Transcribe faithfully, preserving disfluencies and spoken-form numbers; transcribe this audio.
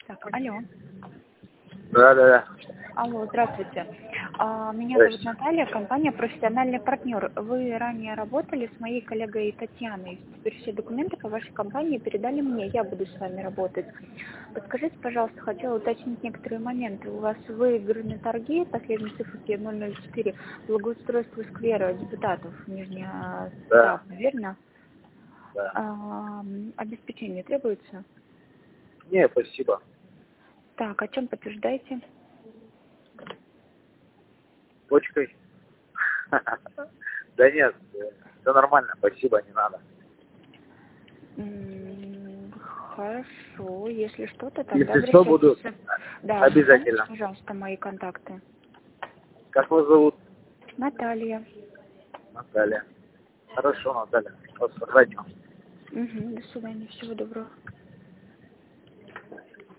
Так, алло. Да, да, да. Алло, здравствуйте. А, Меня зовут Здрасте. Наталья, компания «Профессиональный партнер». Вы ранее работали с моей коллегой Татьяной. Теперь все документы по вашей компании передали мне. Я буду с вами работать. Подскажите, пожалуйста, хотела уточнить некоторые моменты. У вас выиграны торги, последние цифры ноль ноль четыре, благоустройство сквера депутатов Нижняя Да, Ставка, верно? да. А, обеспечение требуется? Не, спасибо. Так, о чем подтверждаете? Почкой? Да нет, все нормально, спасибо, не надо. М, Хорошо, если что-то, тогда Если что, буду обращайтесь. Да, запомните, обязательно. пожалуйста, мои контакты. Как вас зовут? Наталья. Наталья. Хорошо, Наталья. Вас сохраню. Угу, до свидания, всего доброго.